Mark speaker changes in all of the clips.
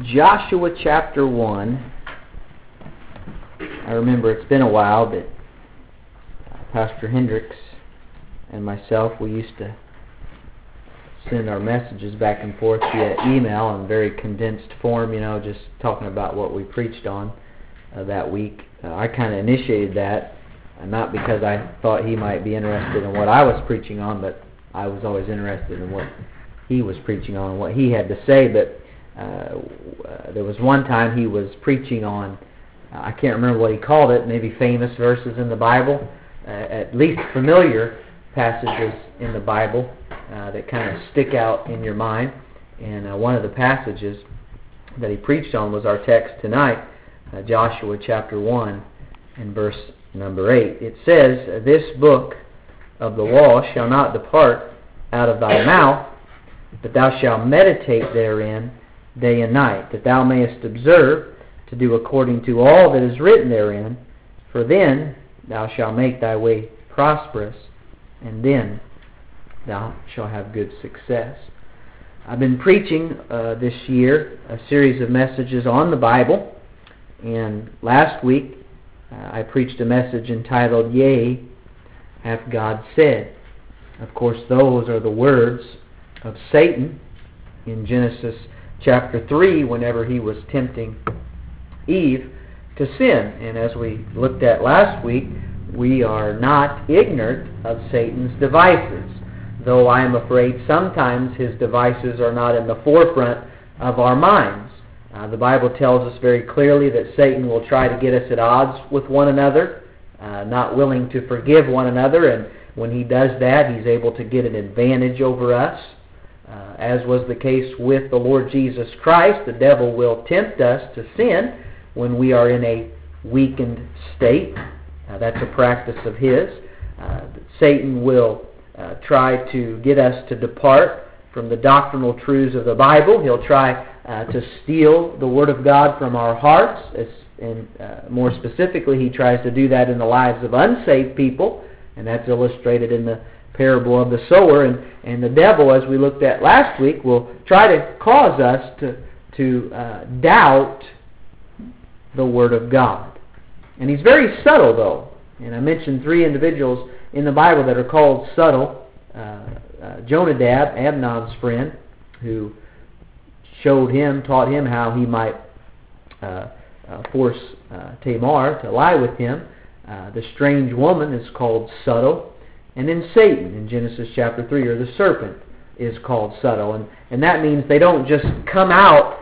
Speaker 1: Joshua chapter 1. I remember it's been a while, but Pastor Hendricks and myself, we used to send our messages back and forth via email in very condensed form, just talking about what we preached on that week. I kind of initiated that, not because I thought he might be interested in what I was preaching on, but I was always interested in what he was preaching on and what he had to say. But there was one time he was preaching on, I can't remember what he called it, maybe famous verses in the Bible, at least familiar passages in the Bible that kind of stick out in your mind. And one of the passages that he preached on was our text tonight, Joshua chapter 1 and verse number 8. It says, "This book of the law shall not depart out of thy mouth, but thou shalt meditate therein day and night, that thou mayest observe to do according to all that is written therein, for then thou shalt make thy way prosperous, and then thou shalt have good success." I've been preaching this year a series of messages on the Bible, and last week I preached a message entitled, "Yea, hath God said." Of course, those are the words of Satan in Genesis chapter 3, whenever he was tempting Eve to sin. And as we looked at last week, we are not ignorant of Satan's devices, though I am afraid sometimes his devices are not in the forefront of our minds. The Bible tells us very clearly that Satan will try to get us at odds with one another, not willing to forgive one another, and when he does that, he's able to get an advantage over us. As was the case with the Lord Jesus Christ, the devil will tempt us to sin when we are in a weakened state. That's a practice of his. Satan will try to get us to depart from the doctrinal truths of the Bible. He'll try to steal the Word of God from our hearts, and more specifically, he tries to do that in the lives of unsaved people, and that's illustrated in the parable of the sower. And the devil, as we looked at last week, will try to cause us to doubt the Word of God. And he's very subtle, though. And I mentioned 3 individuals in the Bible that are called subtle. Jonadab, Amnon's friend, who taught him how he might force Tamar to lie with him. The strange woman is called subtle. And then Satan in Genesis chapter 3, or the serpent, is called subtle. And that means they don't just come out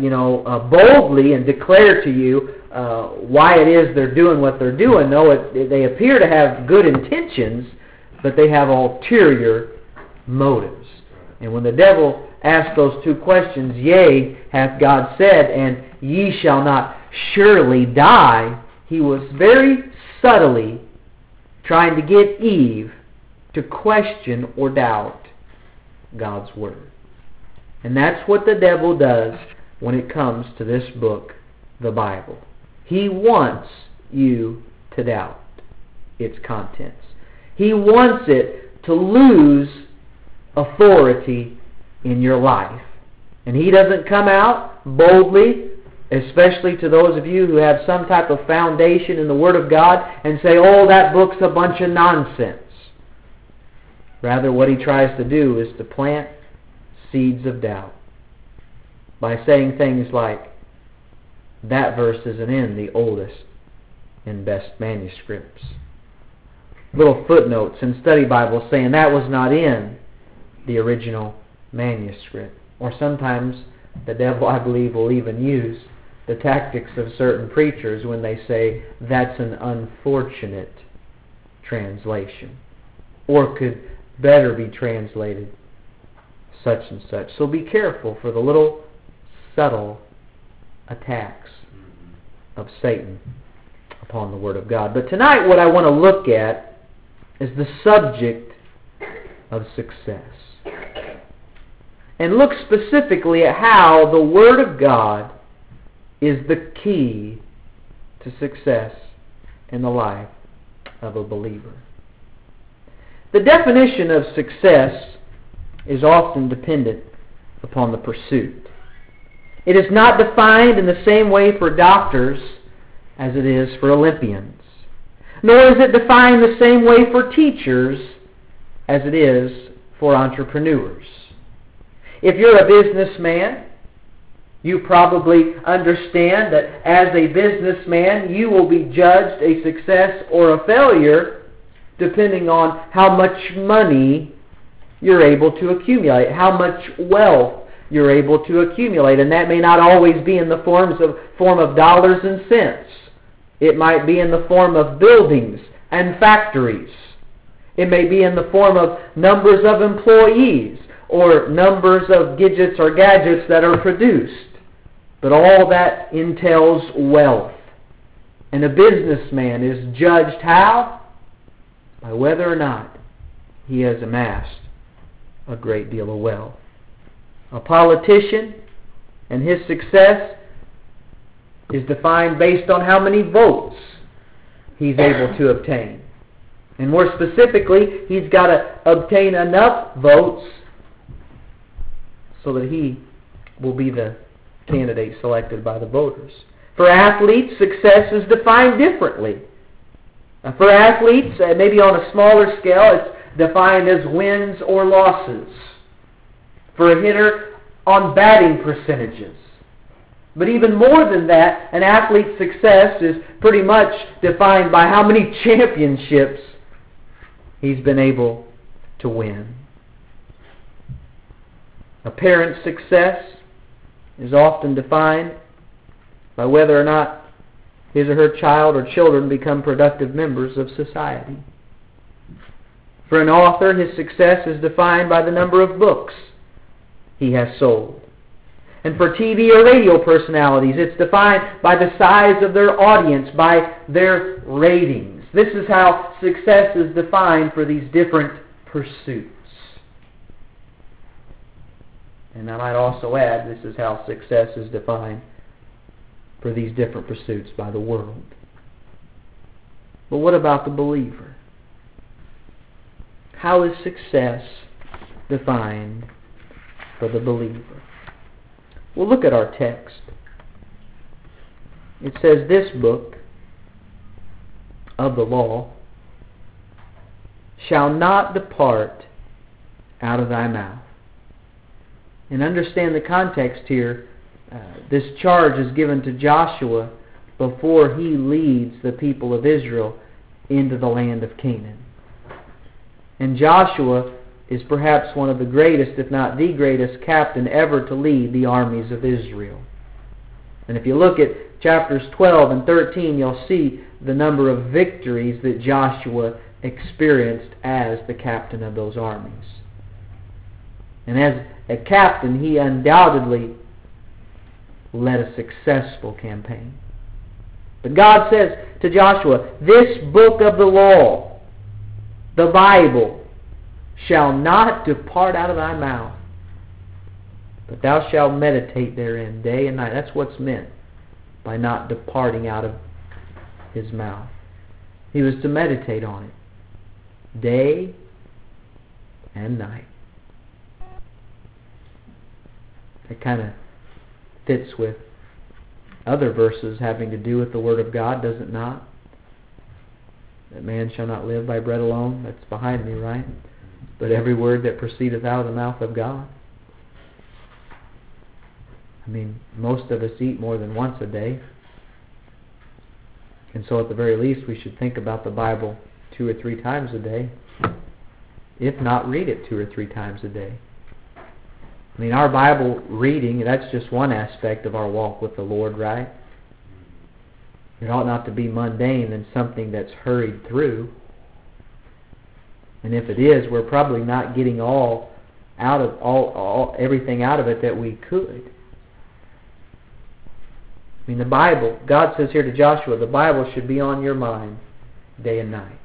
Speaker 1: boldly and declare to you why it is they're doing what they're doing. No, they appear to have good intentions, but they have ulterior motives. And when the devil asked those 2 questions, "Yea, hath God said, and ye shall not surely die," he was very subtly trying to get Eve to question or doubt God's Word. And that's what the devil does when it comes to this book, the Bible. He wants you to doubt its contents. He wants it to lose authority in your life. And he doesn't come out boldly, especially to those of you who have some type of foundation in the Word of God, and say, "Oh, that book's a bunch of nonsense." Rather, what he tries to do is to plant seeds of doubt by saying things like, "That verse isn't in the oldest and best manuscripts." Little footnotes in study Bibles saying that was not in the original manuscript. Or sometimes the devil, I believe, will even use the tactics of certain preachers when they say that's an unfortunate translation, or could better be translated such and such. So be careful for the little subtle attacks of Satan upon the Word of God. But tonight what I want to look at is the subject of success. And look specifically at how the Word of God is the key to success in the life of a believer. The definition of success is often dependent upon the pursuit. It is not defined in the same way for doctors as it is for Olympians. Nor is it defined the same way for teachers as it is for entrepreneurs. If you're a businessman, you probably understand that as a businessman, you will be judged a success or a failure depending on how much money you're able to accumulate, how much wealth you're able to accumulate. And that may not always be in the form of dollars and cents. It might be in the form of buildings and factories. It may be in the form of numbers of employees or numbers of gadgets that are produced. But all that entails wealth. And a businessman is judged how? By whether or not he has amassed a great deal of wealth. A politician and his success is defined based on how many votes he's able to obtain. And more specifically, he's got to obtain enough votes so that he will be the candidate selected by the voters. For athletes, success is defined differently. For athletes, maybe on a smaller scale, it's defined as wins or losses. For a hitter, on batting percentages. But even more than that, an athlete's success is pretty much defined by how many championships he's been able to win. A parent's success is often defined by whether or not his or her child or children become productive members of society. For an author, his success is defined by the number of books he has sold. And for TV or radio personalities, it's defined by the size of their audience, by their ratings. This is how success is defined for these different pursuits. And I might also add, this is how success is defined for these different pursuits by the world. But what about the believer? How is success defined for the believer? Well, look at our text. It says, this book of the law shall not depart out of thy mouth. And understand the context here. This charge is given to Joshua before he leads the people of Israel into the land of Canaan. And Joshua is perhaps one of the greatest, if not the greatest, captain ever to lead the armies of Israel. And if you look at chapters 12 and 13, you'll see the number of victories that Joshua experienced as the captain of those armies. And as a captain, he undoubtedly led a successful campaign. But God says to Joshua, this book of the law, the Bible, shall not depart out of thy mouth, but thou shalt meditate therein day and night. That's what's meant by not departing out of his mouth. He was to meditate on it day and night. It kind of fits with other verses having to do with the Word of God, does it not? That man shall not live by bread alone. That's behind me, right? But every word that proceedeth out of the mouth of God. I mean, most of us eat more than once a day. And so at the very least, we should think about the Bible 2 or 3 times a day. If not, read it 2 or 3 times a day. I mean, our Bible reading, that's just one aspect of our walk with the Lord, right? It ought not to be mundane and something that's hurried through. And if it is, we're probably not getting everything out of it that we could. I mean, the Bible, God says here to Joshua, the Bible should be on your mind day and night.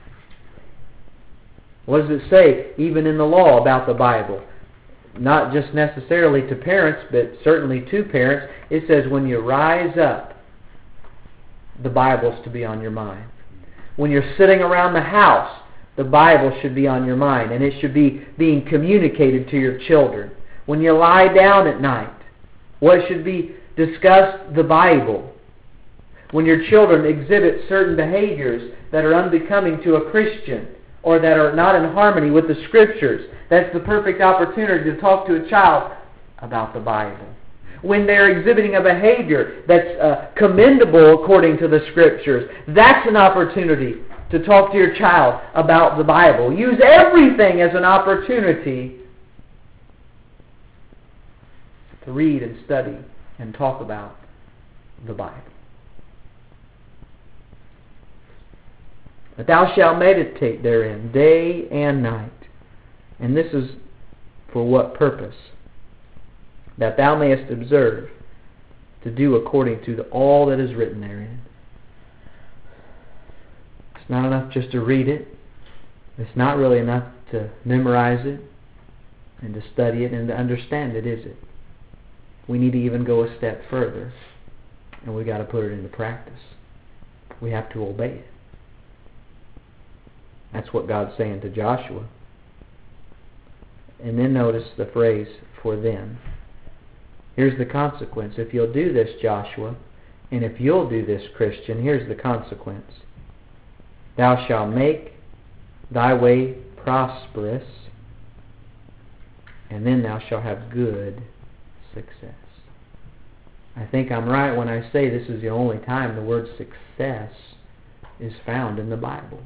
Speaker 1: What does it say, even in the law, about the Bible? Not just necessarily to parents, but certainly to parents. It says when you rise up, the Bible's to be on your mind. When you're sitting around the house, the Bible should be on your mind, and it should be being communicated to your children. When you lie down at night, What should be discussed? The Bible. When your children exhibit certain behaviors that are unbecoming to a Christian or that are not in harmony with the Scriptures, that's the perfect opportunity to talk to a child about the Bible. When they're exhibiting a behavior that's commendable according to the Scriptures, that's an opportunity to talk to your child about the Bible. Use everything as an opportunity to read and study and talk about the Bible. But thou shalt meditate therein day and night. And this is for what purpose? That thou mayest observe to do according to all that is written therein. It's not enough just to read it. It's not really enough to memorize it and to study it and to understand it, is it? We need to even go a step further, and we've got to put it into practice. We have to obey it. That's what God's saying to Joshua. And then notice the phrase, for them. Here's the consequence. If you'll do this, Joshua, and if you'll do this, Christian, here's the consequence. Thou shalt make thy way prosperous, and then thou shalt have good success. I think I'm right when I say this is the only time the word success is found in the Bible.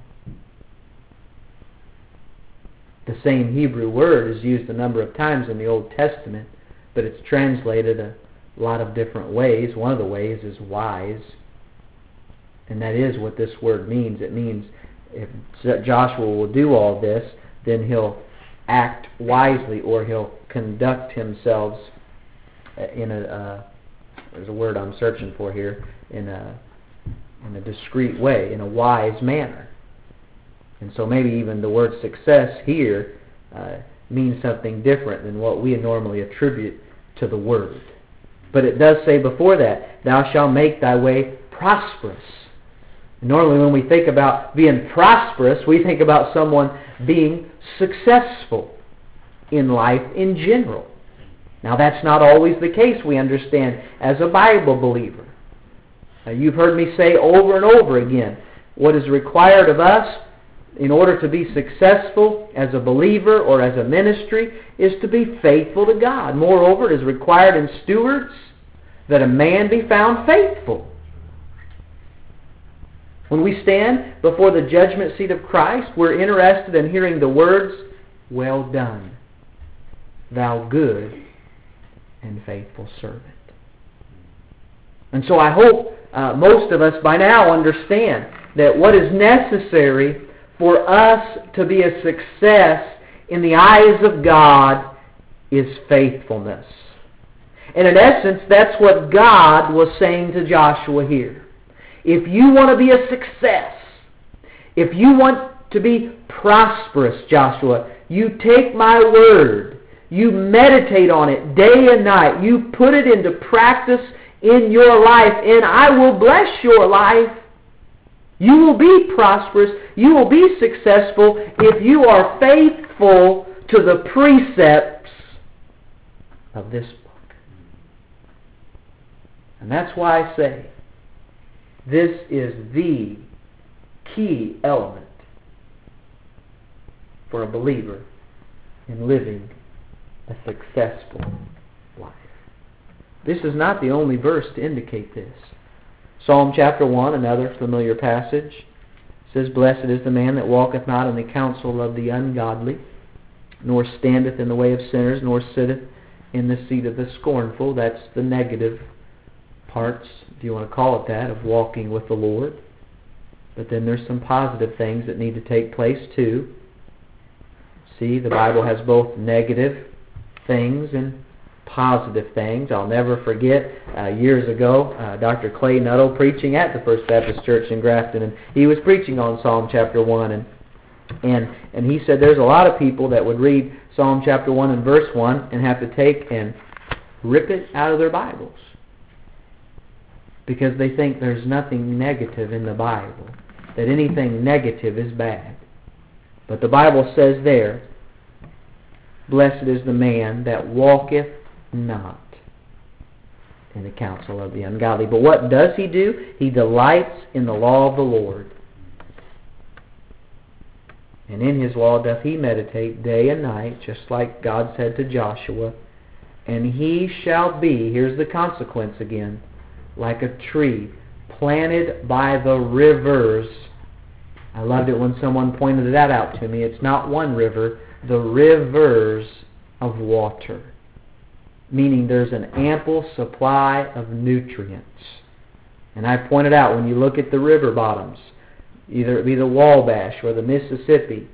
Speaker 1: The same Hebrew word is used a number of times in the Old Testament, but it's translated a lot of different ways. One of the ways is wise, and that is what this word means. It means if Joshua will do all this, then he'll act wisely, or he'll conduct himself in there's a word I'm searching for here, in a discreet way, in a wise manner. And so maybe even the word success here means something different than what we normally attribute to the word. But it does say before that, thou shalt make thy way prosperous. And normally when we think about being prosperous, we think about someone being successful in life in general. Now that's not always the case, we understand, as a Bible believer. Now, you've heard me say over and over again, what is required of us in order to be successful as a believer or as a ministry is to be faithful to God. Moreover, it is required in stewards that a man be found faithful. When we stand before the judgment seat of Christ, we're interested in hearing the words, well done, thou good and faithful servant. And so I hope most of us by now understand that what is necessary for us to be a success in the eyes of God is faithfulness. And in essence, that's what God was saying to Joshua here. If you want to be a success, if you want to be prosperous, Joshua, you take my word, you meditate on it day and night, you put it into practice in your life, and I will bless your life. You will be prosperous, you will be successful if you are faithful to the precepts of this book. And that's why I say this is the key element for a believer in living a successful life. This is not the only verse to indicate this. Psalm chapter 1, another familiar passage, says, blessed is the man that walketh not in the counsel of the ungodly, nor standeth in the way of sinners, nor sitteth in the seat of the scornful. That's the negative parts, if you want to call it that, of walking with the Lord. But then there's some positive things that need to take place too. See, the Bible has both negative things and positive things. I'll never forget years ago Dr. Clay Nuttall preaching at the First Baptist Church in Grafton, and he was preaching on Psalm chapter 1, and he said there's a lot of people that would read Psalm chapter 1 and verse 1 and have to take and rip it out of their Bibles because they think there's nothing negative in the Bible, that anything negative is bad. But the Bible says there, blessed is the man that walketh not in the counsel of the ungodly. But what does he do? He delights in the law of the Lord. And in his law doth he meditate day and night, just like God said to Joshua. And he shall be, here's the consequence again, like a tree planted by the rivers. I loved it when someone pointed that out to me. It's not one river, the rivers of water. Meaning there's an ample supply of nutrients. And I pointed out, when you look at the river bottoms, either it be the Wabash or the Mississippi,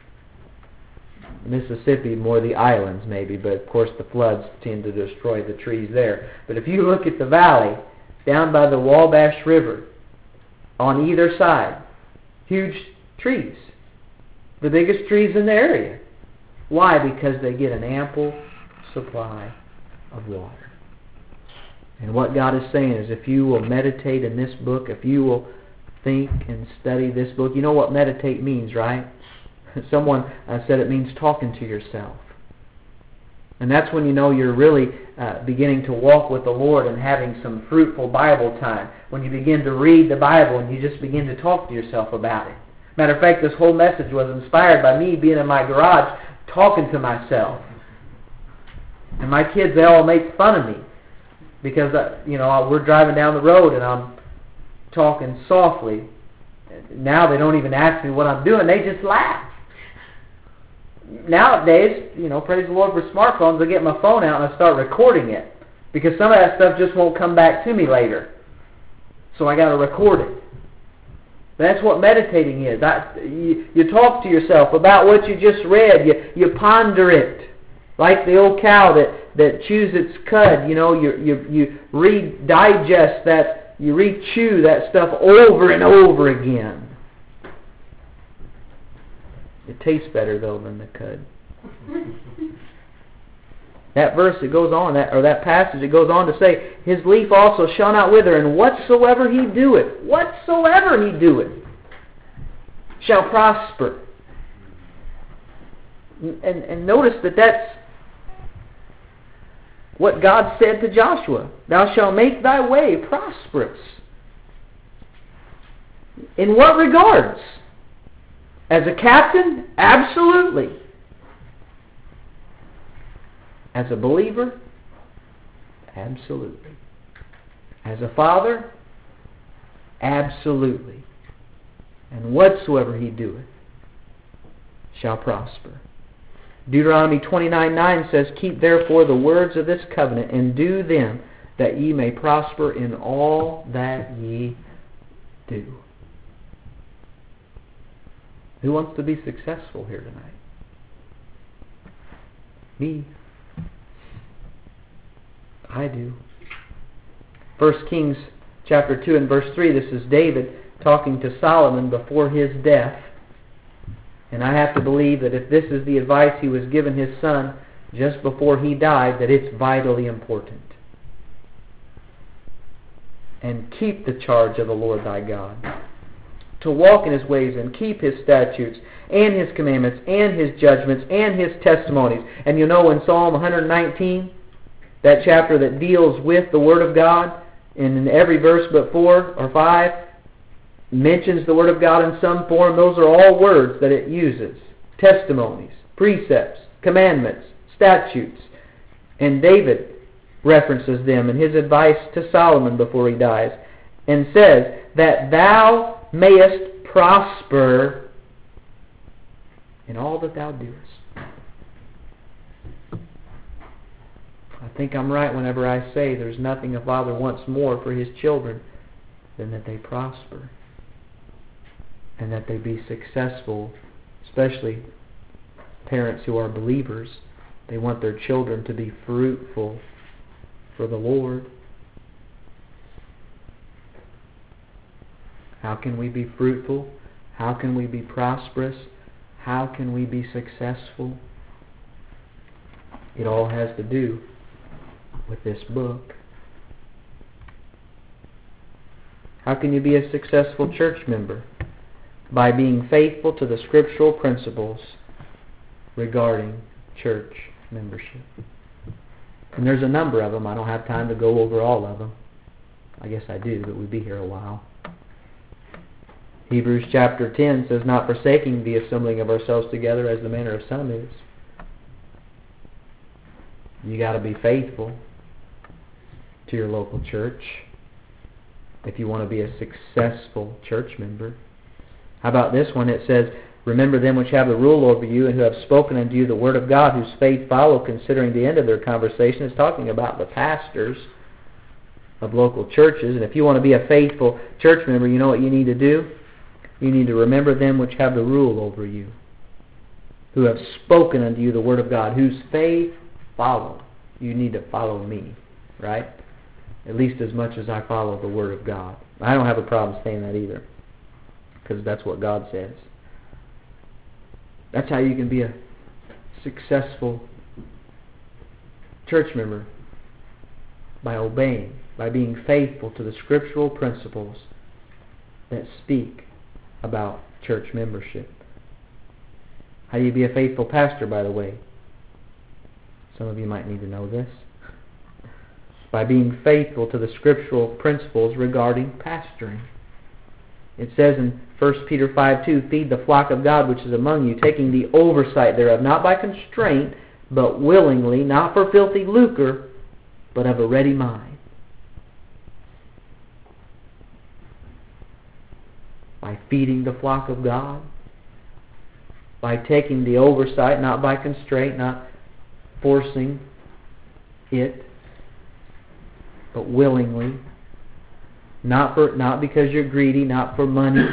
Speaker 1: more the islands maybe, but of course the floods tend to destroy the trees there. But if you look at the valley, down by the Wabash River, on either side, huge trees. The biggest trees in the area. Why? Because they get an ample supply of water. And what God is saying is, if you will meditate in this book, if you will think and study this book, you know what meditate means, right? Someone said it means talking to yourself. And that's when you know you're really beginning to walk with the Lord and having some fruitful Bible time. When you begin to read the Bible and you just begin to talk to yourself about it. Matter of fact, this whole message was inspired by me being in my garage talking to myself. And my kids, they all make fun of me because we're driving down the road and I'm talking softly. Now they don't even ask me what I'm doing; they just laugh. Nowadays, praise the Lord for smartphones. I get my phone out and I start recording it because some of that stuff just won't come back to me later. So I got to record it. That's what meditating is. You talk to yourself about what you just read. You ponder it. Like the old cow that chews its cud. You digest that, you re-chew that stuff over and over again. It tastes better, though, than the cud. That verse, it goes on, that passage, it goes on to say, his leaf also shall not wither, and whatsoever he doeth, shall prosper. And notice that's what God said to Joshua. Thou shalt make thy way prosperous. In what regards? As a captain? Absolutely. As a believer? Absolutely. As a father? Absolutely. And whatsoever he doeth shall prosper. Deuteronomy 29:9 says, keep therefore the words of this covenant, and do them, that ye may prosper in all that ye do. Who wants to be successful here tonight? Me. I do. 1 Kings chapter 2 and verse 3, this is David talking to Solomon before his death. And I have to believe that if this is the advice he was giving his son just before he died, that it's vitally important. And keep the charge of the Lord thy God, to walk in his ways and keep his statutes and his commandments and his judgments and his testimonies. And in Psalm 119, that chapter that deals with the Word of God, and in every verse but 4 or 5, mentions the Word of God in some form. Those are all words that it uses. Testimonies, precepts, commandments, statutes. And David references them in his advice to Solomon before he dies, and says that thou mayest prosper in all that thou doest. I think I'm right whenever I say there's nothing a father wants more for his children than that they prosper and that they be successful, especially parents who are believers. They want their children to be fruitful for the Lord. How can we be fruitful? How can we be prosperous? How can we be successful? It all has to do with this book. How can you be a successful church member? By being faithful to the scriptural principles regarding church membership. And there's a number of them. I don't have time to go over all of them. I guess I do, but we'd be here a while. Hebrews chapter 10 says, not forsaking the assembling of ourselves together as the manner of some is. You got to be faithful to your local church if you want to be a successful church member. How about this one? It says, remember them which have the rule over you and who have spoken unto you the word of God, whose faith follow, considering the end of their conversation. It's talking about the pastors of local churches. And if you want to be a faithful church member, you know what you need to do? You need to remember them which have the rule over you, who have spoken unto you the word of God, whose faith follow. You need to follow me, right? At least as much as I follow the word of God. I don't have a problem saying that either, because that's what God says. That's how you can be a successful church member, by obeying, by being faithful to the scriptural principles that speak about church membership. How do you be a faithful pastor, by the way? Some of you might need to know this. By being faithful to the scriptural principles regarding pastoring. It says in 1 Peter 5:2, feed the flock of God which is among you, taking the oversight thereof, not by constraint, but willingly, not for filthy lucre, but of a ready mind. By feeding the flock of God, by taking the oversight, not by constraint, not forcing it, but willingly, not because you're greedy, not for money,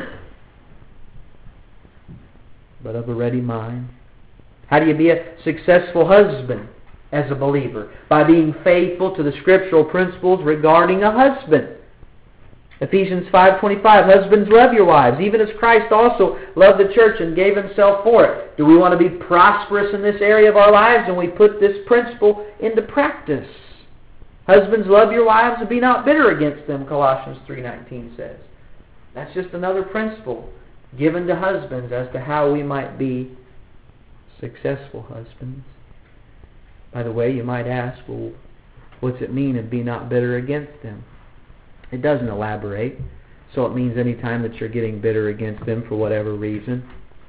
Speaker 1: but of a ready mind. How do you be a successful husband as a believer? By being faithful to the scriptural principles regarding a husband. Ephesians 5:25, husbands, love your wives, even as Christ also loved the church and gave himself for it. Do we want to be prosperous in this area of our lives? And we put this principle into practice. Husbands, love your wives and be not bitter against them, Colossians 3:19 says. That's just another principle given to husbands as to how we might be successful husbands. By the way, you might ask, well, what's it mean to be not bitter against them? It doesn't elaborate. So it means any time that you're getting bitter against them for whatever reason.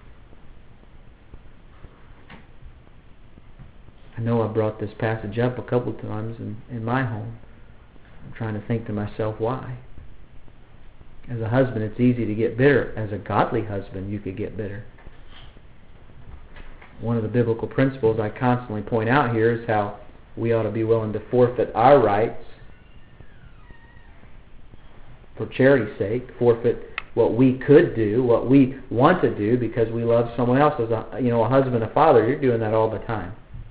Speaker 1: I know I brought this passage up a couple of times in my home. I'm trying to think to myself why. As a husband, it's easy to get bitter. As a godly husband, you could get bitter. One of the biblical principles I constantly point out here is how we ought to be willing to forfeit our rights for charity's sake, forfeit what we could do, what we want to do because we love someone else. As a husband, a father, you're doing that all the time.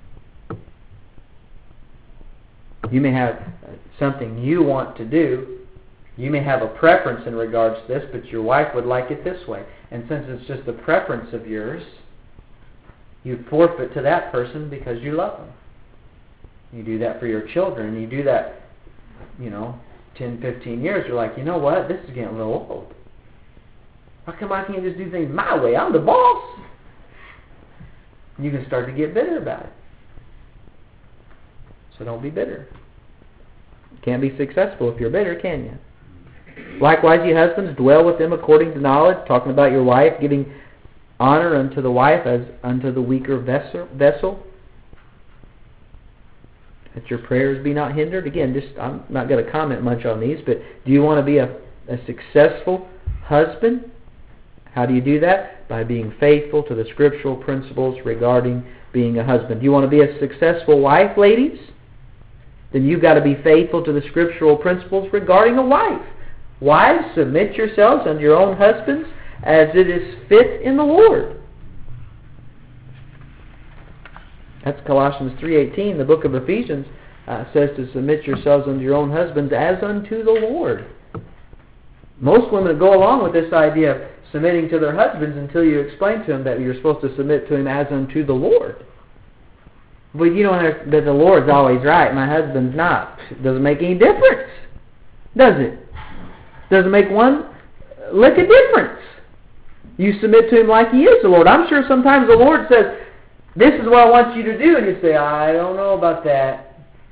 Speaker 1: You may have something you want to do. You may have a preference in regards to this, but your wife would like it this way. And since it's just a preference of yours, you forfeit to that person because you love them. You do that for your children, and you do that, 10, 15 years, you're like, you know what, this is getting a little old. How come I can't just do things my way? I'm the boss. You can start to get bitter about it. So don't be bitter. You can't be successful if you're bitter, can you? Likewise, ye husbands, dwell with them according to knowledge, talking about your wife, giving honor unto the wife as unto the weaker vessel. That your prayers be not hindered. Again, I'm not going to comment much on these, but do you want to be a successful husband? How do you do that? By being faithful to the scriptural principles regarding being a husband. Do you want to be a successful wife, ladies? Then you've got to be faithful to the scriptural principles regarding a wife. Wives, submit yourselves unto your own husbands as it is fit in the Lord. That's Colossians 3:18. The book of Ephesians says to submit yourselves unto your own husbands as unto the Lord. Most women go along with this idea of submitting to their husbands until you explain to them that you're supposed to submit to him as unto the Lord. But you don't understand that the Lord's always right, my husband's not. It doesn't make any difference, does it? Doesn't make one lick of difference. You submit to him like he is the Lord. I'm sure sometimes the Lord says, this is what I want you to do, and you say, I don't know about that.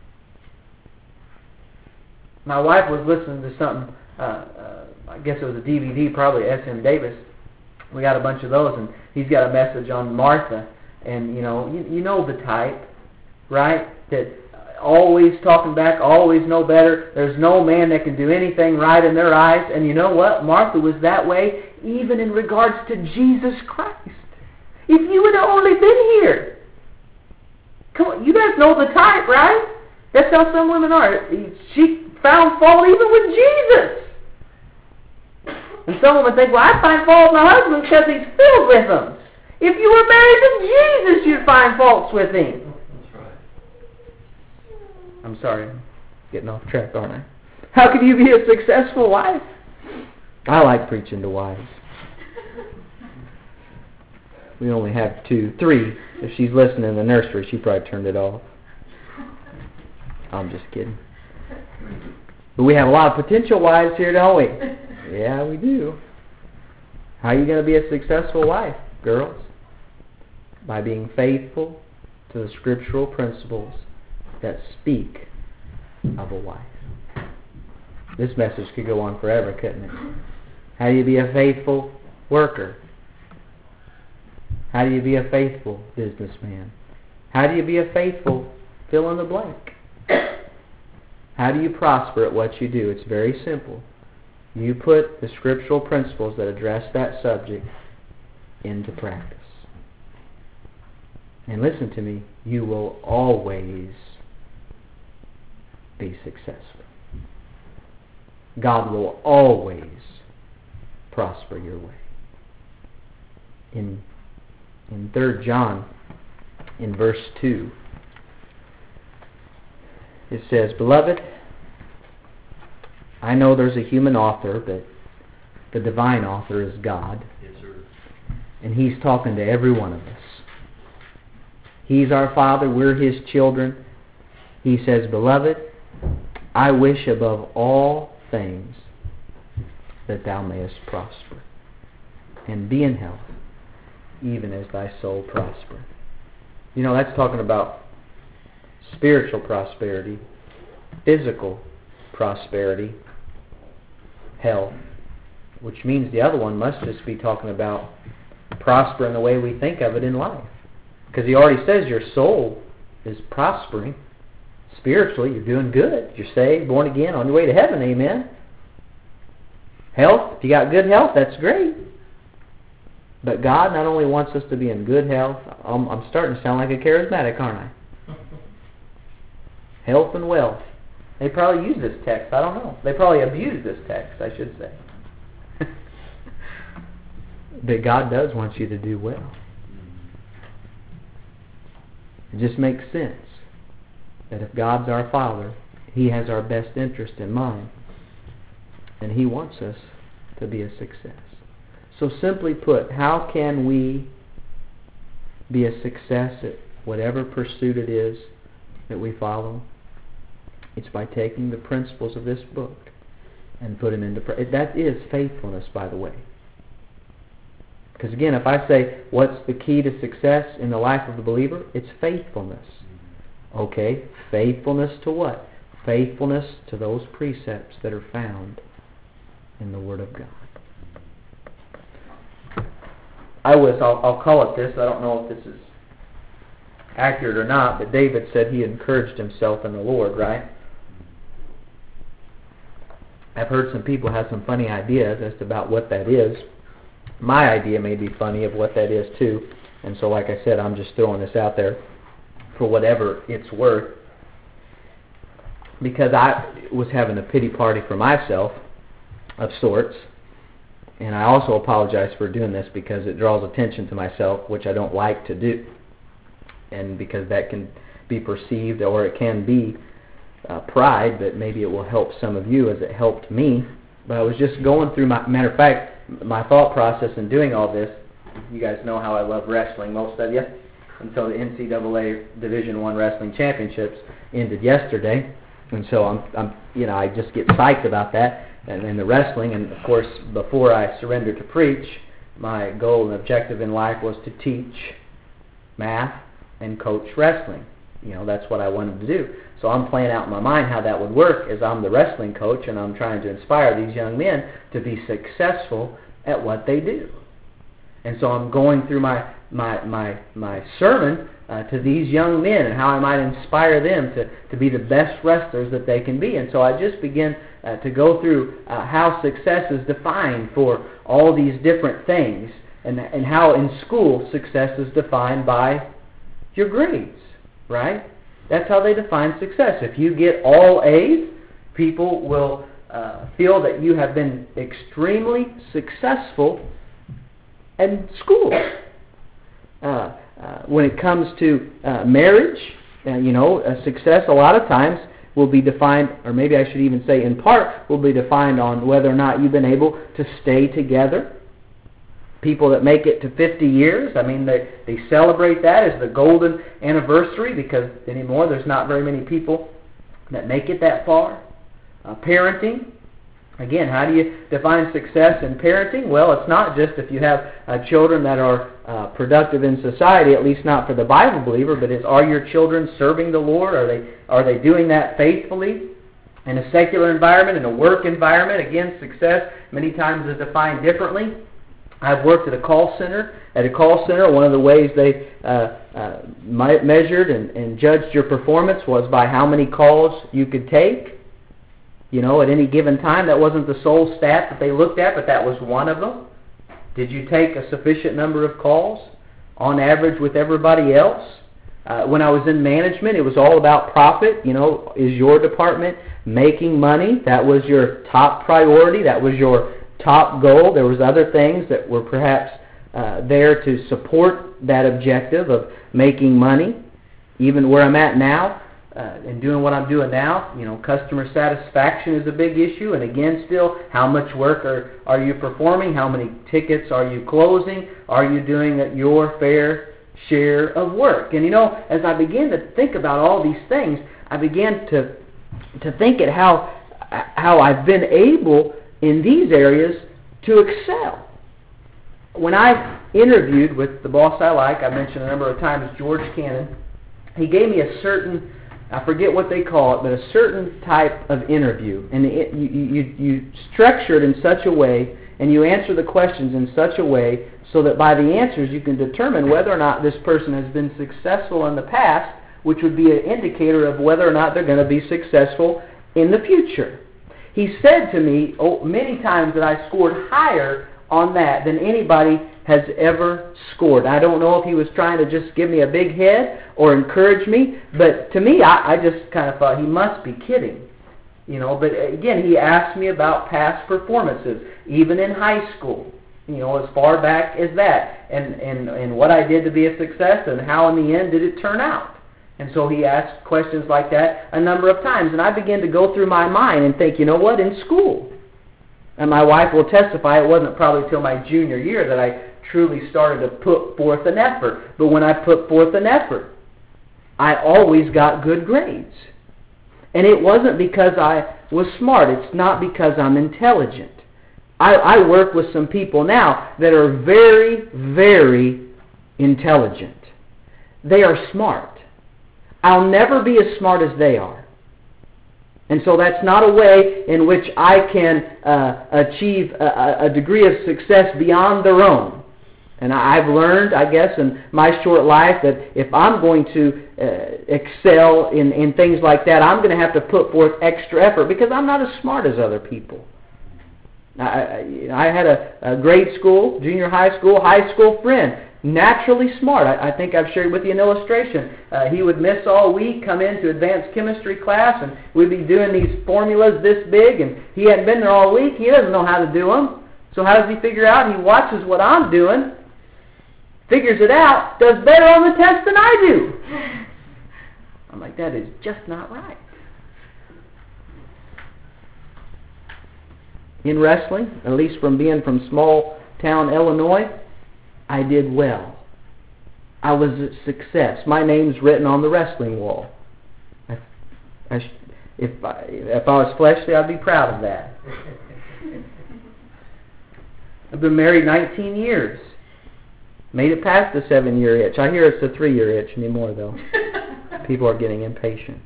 Speaker 2: My wife was listening to something, I guess it was a DVD, probably S.M. Davis. We got a bunch of those, and he's got a message on Martha. And, you know the type, right? That always talking back, always know better. There's no man that can do anything right in their eyes. And you know what? Martha was that way even in regards to Jesus Christ. If you would have only been here. Come on, you guys know the type, right? That's how some women are. She found fault even with Jesus. And some women think, well, I find fault with my husband because he's filled with them. If you were married to Jesus, you'd find faults with him.
Speaker 3: That's right.
Speaker 2: I'm sorry. Getting off track, aren't I? How can you be a successful wife?
Speaker 1: I like preaching to wives. We only have 2, 3. If she's listening in the nursery, she probably turned it off. I'm just kidding. But we have a lot of potential wives here, don't we? Yeah, we do. How are you going to be a successful wife, girls? By being faithful to the scriptural principles that speak of a wife. This message could go on forever, couldn't it? How do you be a faithful worker? How do you be a faithful businessman? How do you be a faithful fill in the blank? How do you prosper at what you do? It's very simple. You put the scriptural principles that address that subject into practice. And listen to me, you will always be successful. God will always prosper your way. In 3 John, in verse 2, it says, Beloved, I know there's a human author, but the divine author is God.
Speaker 3: Yes, sir.
Speaker 1: And He's talking to every one of us. He's our Father, we're His children. He says, Beloved, I wish above all things that thou mayest prosper and be in health, even as thy soul prospereth. You know, that's talking about spiritual prosperity, physical prosperity, health, which means the other one must just be talking about prospering the way we think of it in life. Because he already says your soul is prospering. Spiritually, you're doing good. You're saved, born again, on your way to heaven, amen. Health, if you got good health, that's great. But God not only wants us to be in good health, I'm starting to sound like a charismatic, aren't I? Health and wealth. They probably use this text, I don't know. They probably abuse this text, I should say. But God does want you to do well. It just makes sense that if God's our Father, He has our best interest in mind. And He wants us to be a success. So simply put, how can we be a success at whatever pursuit it is that we follow? It's by taking the principles of this book and put them into practice. That is faithfulness, by the way. Because again, if I say, what's the key to success in the life of the believer? It's faithfulness. Okay, faithfulness to what? Faithfulness to those precepts that are found in the Word of God. I'll call it this. I don't know if this is accurate or not, but David said he encouraged himself in the Lord, right? I've heard some people have some funny ideas as to about what that is. My idea may be funny of what that is too, and so like I said, I'm just throwing this out there for whatever it's worth, because I was having a pity party for myself of sorts. And I also apologize for doing this because it draws attention to myself, which I don't like to do. And because that can be perceived, or it can be pride, but maybe it will help some of you as it helped me. But I was just going through matter of fact, my thought process in doing all this. You guys know how I love wrestling, most of you. Until the NCAA Division I Wrestling Championships ended yesterday. And so I just get psyched about that. And the wrestling, and of course, before I surrendered to preach, my goal and objective in life was to teach math and coach wrestling.
Speaker 2: That's what I wanted to do. So I'm playing out in my mind how that would work as I'm the wrestling coach, and I'm trying to inspire these young men to be successful at what they do. And so I'm going through my sermon to these young men and how I might inspire them to be the best wrestlers that they can be. And so I just begin to go through how success is defined for all these different things, and how in school success is defined by your grades, right? That's how they define success. If you get all A's, people will feel that you have been extremely successful in school. When it comes to marriage, success a lot of times will be defined, or maybe I should even say in part, will be defined on whether or not you've been able to stay together. People that make it to 50 years, they celebrate that as the golden anniversary, because anymore there's not very many people that make it that far. Parenting. Again, how do you define success in parenting? Well, it's not just if you have children that are productive in society, at least not for the Bible believer, but are your children serving the Lord? Are they doing that faithfully? In a secular environment, in a work environment, again, success many times is defined differently. I've worked at a call center. At a call center, one of the ways they measured and judged your performance was by how many calls you could take. At any given time, that wasn't the sole stat that they looked at, but that was one of them. Did you take a sufficient number of calls on average with everybody else? When I was in management, it was all about profit. Is your department making money? That was your top priority. That was your top goal. There was other things that were perhaps there to support that objective of making money. Even where I'm at now, and doing what I'm doing now, customer satisfaction is a big issue. And again, still, how much work are you performing? How many tickets are you closing? Are you doing your fair share of work? And as I began to think about all these things, I began to think at how I've been able in these areas to excel. When I interviewed with the boss I like, I mentioned a number of times, George Cannon, he gave me a certain, I forget what they call it, but a certain type of interview. And you structure it in such a way, and you answer the questions in such a way so that by the answers you can determine whether or not this person has been successful in the past, which would be an indicator of whether or not they're going to be successful in the future. He said to me many times that I scored higher on that than anybody has ever scored. I don't know if he was trying to just give me a big head or encourage me, but to me, I just kind of thought he must be kidding. But again, he asked me about past performances, even in high school, as far back as that, and what I did to be a success, and how in the end did it turn out. And so he asked questions like that a number of times, and I began to go through my mind and think, in school, and my wife will testify, it wasn't probably till my junior year that I truly started to put forth an effort. But when I put forth an effort, I always got good grades. And it wasn't because I was smart. It's not because I'm intelligent. I work with some people now that are very, very intelligent. They are smart. I'll never be as smart as they are. And so that's not a way in which I can achieve a degree of success beyond their own. And I've learned, I guess, in my short life that if I'm going to excel in things like that, I'm going to have to put forth extra effort because I'm not as smart as other people. I had a grade school, junior high school friend, naturally smart. I think I've shared with you an illustration. He would miss all week, come into advanced chemistry class, and we'd be doing these formulas this big, and he hadn't been there all week. He doesn't know how to do them. So how does he figure out? He watches what I'm doing, figures it out, does better on the test than I do. I'm like, that is just not right. In wrestling, at least from being from small town Illinois, I did well. I was a success. My name's written on the wrestling wall. If I was fleshly, I'd be proud of that. I've been married 19 years. Made it past the 7-year itch. I hear it's a 3-year itch anymore, though.
Speaker 1: People are getting impatient.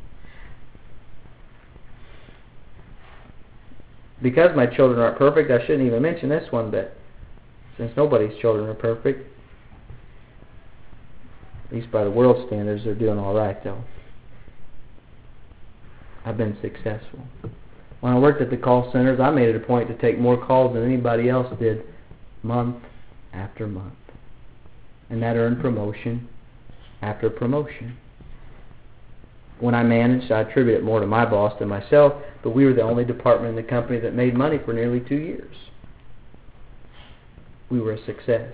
Speaker 1: Because my children aren't perfect, I shouldn't even mention this one, but since nobody's children are perfect, at least by the world standards, they're doing all right, though. I've been successful. When I worked at the call centers, I made it a point to take more calls than anybody else did, month after month. And that earned promotion after promotion. When I managed, I attribute it more to my boss than myself, but we were the only department in the company that made money for nearly 2 years. We were a success.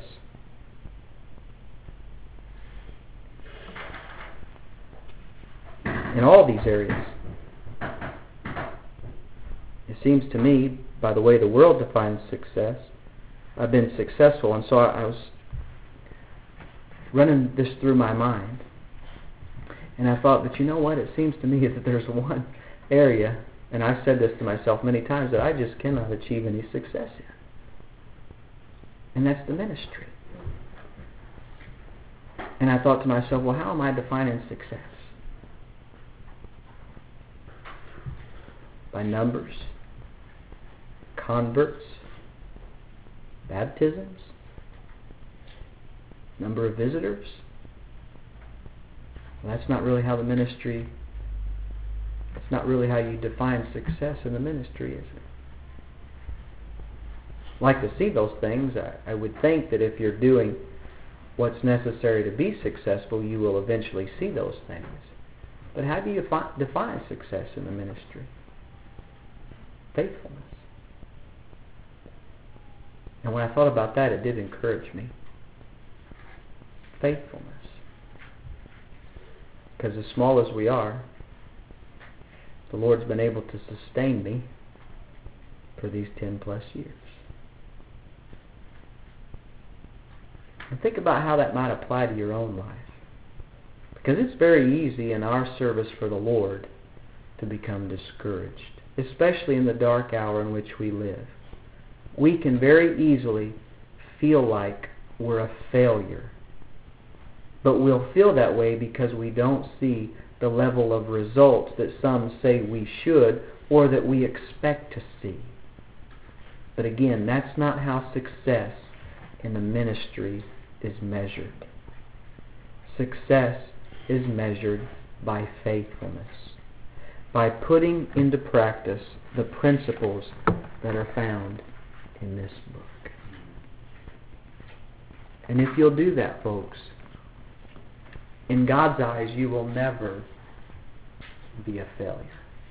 Speaker 1: In all these areas, it seems to me, by the way the world defines success, I've been successful. And so I was running this through my mind. And I thought, but you know what? It seems to me that there's one area, and I've said this to myself many times, that I just cannot achieve any success in. And that's the ministry. And I thought to myself, well, how am I defining success? By numbers, converts, baptisms, number of visitors? Well, that's not really how the ministry, that's not really how you define success in the ministry, is it? I'd like to see those things. I would think that if you're doing what's necessary to be successful, you will eventually see those things. But how do you define success in the ministry? Faithfulness. And when I thought about that, it did encourage me. Faithfulness. Because as small as we are, the Lord's been able to sustain me for these 10 plus years. And think about how that might apply to your own life. Because it's very easy in our service for the Lord to become discouraged, especially in the dark hour in which we live. We can very easily feel like we're a failure. But we'll feel that way because we don't see the level of results that some say we should or that we expect to see. But again, that's not how success in the ministry is measured. Success is measured by faithfulness, by putting into practice the principles that are found in this book. And if you'll do that, folks, in God's eyes, you will never be a failure.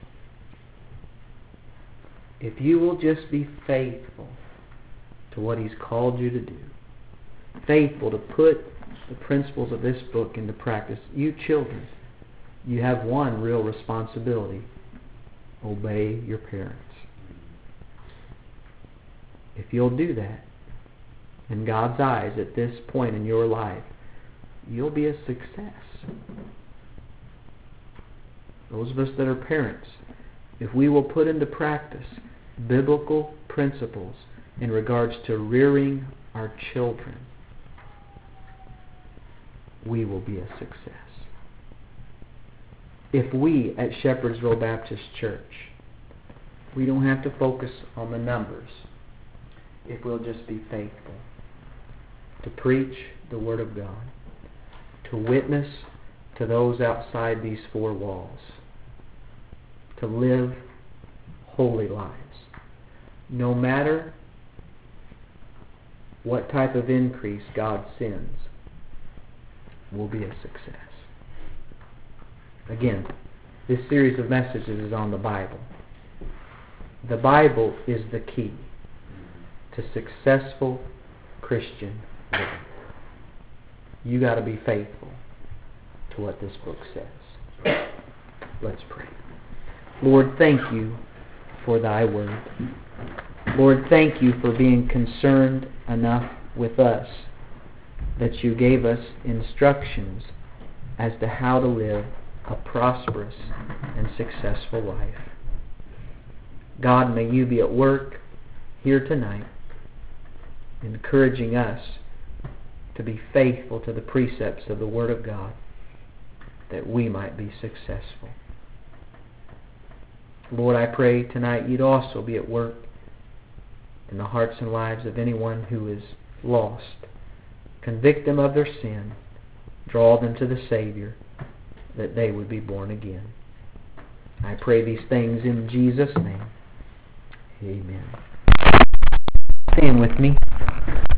Speaker 1: If you will just be faithful to what He's called you to do, faithful to put the principles of this book into practice, you children, you have one real responsibility. Obey your parents. If you'll do that, in God's eyes, at this point in your life, you'll be a success. Those of us that are parents, if we will put into practice biblical principles in regards to rearing our children, we will be a success. If we at Shepherdsville Baptist Church, we don't have to focus on the numbers, if we'll just be faithful to preach the Word of God, to witness to those outside these four walls, to live holy lives. No matter what type of increase God sends, will be a success. Again, this series of messages is on the Bible. The Bible is the key to successful Christian living. You got to be faithful to what this book says. Let's pray. Lord, thank you for thy word. Lord, thank you for being concerned enough with us that you gave us instructions as to how to live a prosperous and successful life. God, may you be at work here tonight, encouraging us to be faithful to the precepts of the Word of God, that we might be successful. Lord, I pray tonight You'd also be at work in the hearts and lives of anyone who is lost. Convict them of their sin. Draw them to the Savior, that they would be born again. I pray these things in Jesus' name. Amen. Stand with me.